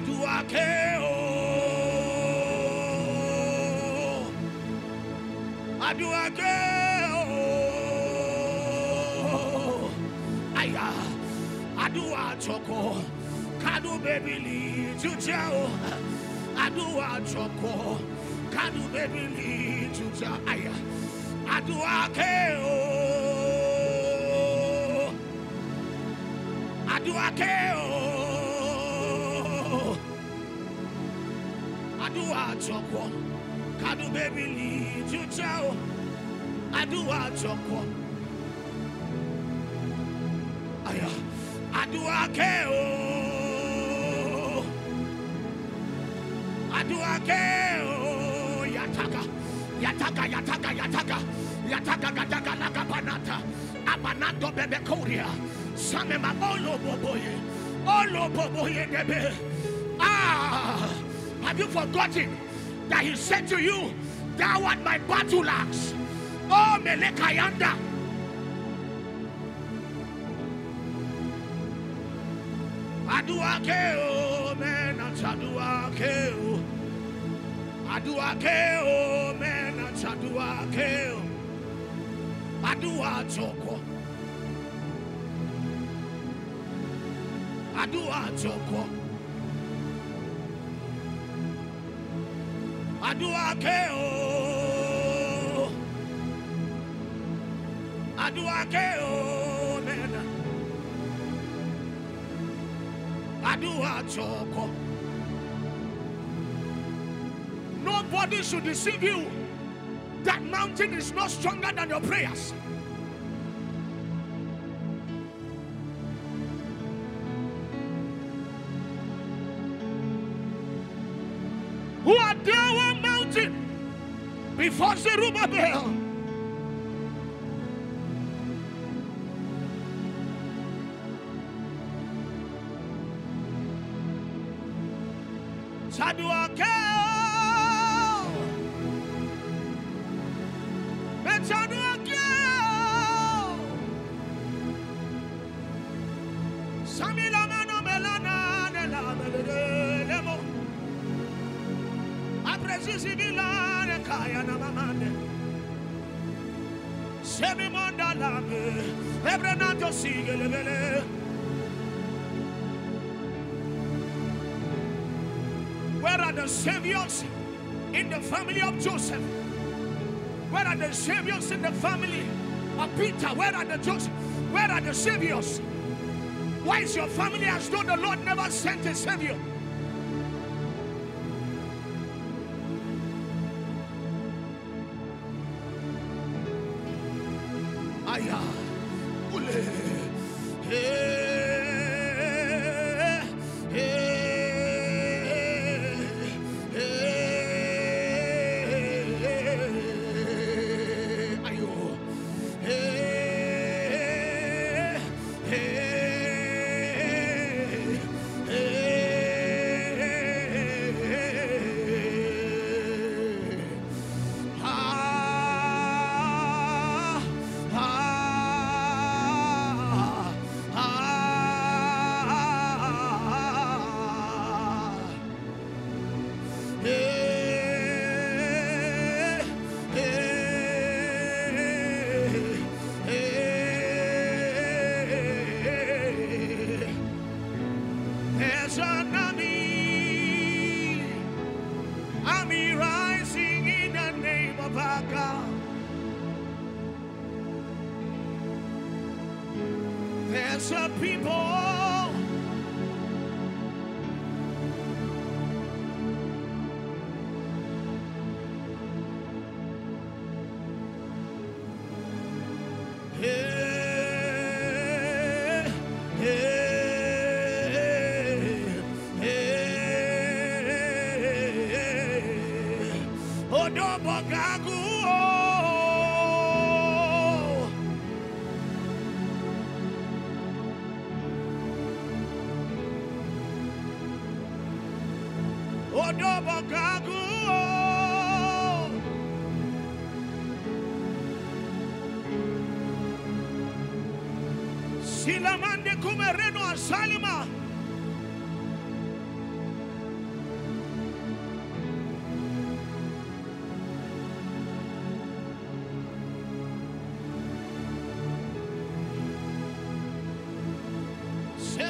Aduakeo, Aduakeo, Aya, Adua Choko, Kadu baby Jujao, Adua Choko, Kadu baby Jujao, Aya, Aduakeo, Aduakeo, Adua Choko, Kadu baby Jujao, Adua Choko, Aya, Aduakeo, Aduakeo, Yataka, Yataka, Yataka, Yataka, Yataka, Gataka, Lakapanata, Abanato Bebekoria, Samema, Olo Boboye, Debe. Ah, have you forgotten that he said to you, thou art my battle axe? Oh, Melekayanda. Aduakeo, men, Aduakeo. Aduakeo, men, Aduakeo. Adua Choko. Adua Choko. Aduakeo. Aduakeo, men. Adua Choko. Nobody should deceive you. That mountain is not stronger than your prayers. Who are there mountain before Zerubbabel? Saduakeo, Saduakeo, Samila mano melana de la lemo, Apresi vila de kaya na mamande, Semi mondalame, Ebrenato sigelele. Where are the saviors in the family of Joseph? Where are the saviors in the family of Peter? Where are the Joseph? Where are the saviors? Why is your family as though the Lord never sent a savior? Aya, ule, there's a people Silamande kumereno asalima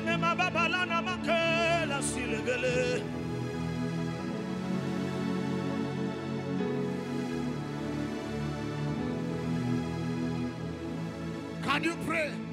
Can you pray?